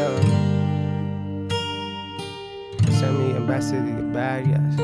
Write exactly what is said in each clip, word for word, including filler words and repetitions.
اصلا میگم بس دیگه برگشت.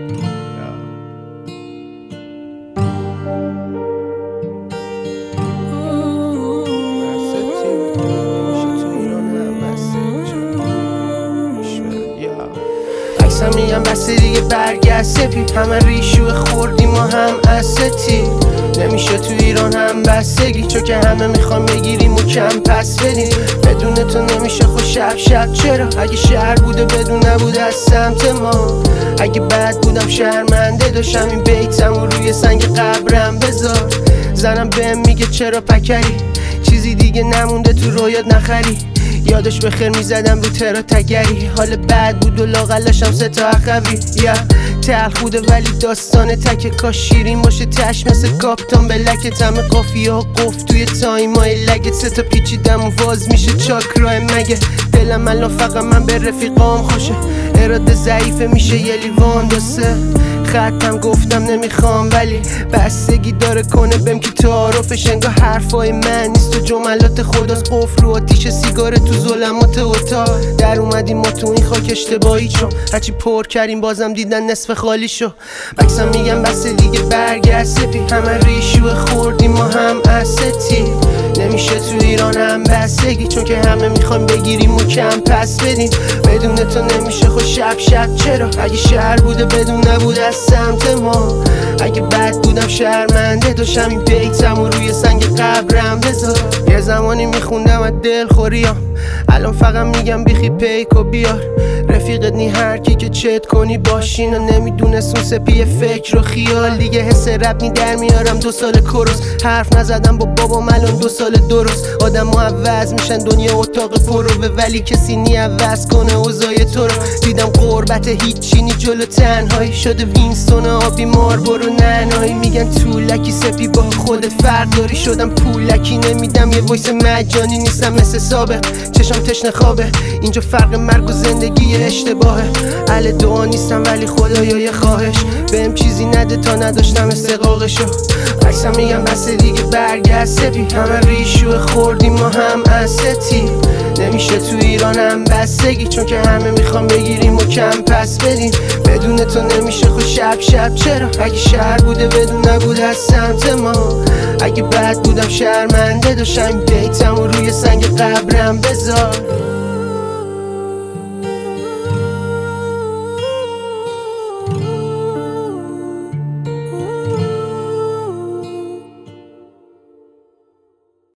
اصلا میگم بس دیگه برگشت سپی، همه ریشو خوردیم و هم استی. نمیشه تو ایران هم بستگی، چون که همه میخوام بگیریم و کم پس بدیم. بدون تو نمیشه خوش شب شب. چرا اگه شهر بوده بدون نبود از سمت ما. اگه بد بودم شرمنده داشتم این بیتم و روی سنگ قبرم بذار. زنم بهم میگه چرا پکری، چیزی دیگه نمونده تو رویات نخری. یادش بخیر میزدم رو ترا تگری، حال بد بود و لاغلاشم سه تا عقبی. یا تلخ بوده ولی داستان تک، کاش شیرین باشه تش مثل کاپتان بلک. همه قافیه ها قفل توی تایمای لگت، سه تا پیچیدم و واز میشه چاکرای مگه. دلم الان فقط من به رفیقام خوشه، اراده ضعیفه میشه یه لیوان دسته. خطم گفتم نمیخوام ولی بستگی داره کنه بهم که تعارفش. انگار حرفای من نیست و جملات خداست. قفل رو آتیش سیگار تو ظلمات اتاق در اومدیم ما تو این خاک اشتباهی، چون هرچی پر کردیم بازم دیدن نصف خالی شو. بکسم میگم بس دیگه برگشت سپی، همه ریشو خوردیم ما هم استی. نمیشه تو ایران هم بستگی، چون که همه میخوایم بگیریم و کم پس بدیم. بدون تو نمیشه خوش شب شب. چرا اگه شهر بوده بدون نبود از سمت ما. اگه بد بودم شرمنده داشتم این بیتم و روی سنگ قبرم بذار. یه زمانی میخوندم از دل خوریام، الان فقط میگم بیخی پیک و بیار. رفیقت نی هر کی که چت کنی باشین و نمیدونست اون سپی فکر و خیال. دیگه حس رب نی در میارم دو سال کروس، حرف نزدم با بابام الان دو سال درست. آدم ها عوض میشن دنیا اتاق پروه، ولی کسی نی عوض کنه اوضاع تو رو. دیدم قربت هیچی نی جلو تنهایی شده وینستون آبی مار برو ننهایی. میگن طولکی سپی با خودت فرق داری، شدم پولکی نمیدم یه وایس مجانی نیستم مثل سابق. چشم تشنه خوابه اینجا فرق مرگ و زندگی اشتباهه. اهل دعا نیستم ولی خدایا یه خواهش بهم چیزی نده تا نداشتم استقاقشو. عکسم میگم بس دیگه برگشت سپی، همه ریشو خوردیم ما هم استی. نمیشه تو ایران هم بستگی، چون که همه میخوام بگیریم و کم پس بدیم. بدون تو نمیشه خوش شب شب. چرا اگه شهر بوده بدون نبود از سمت ما. اگه بد بودم شرمنده داشتم بیتم و روی سنگ قبرم بذار.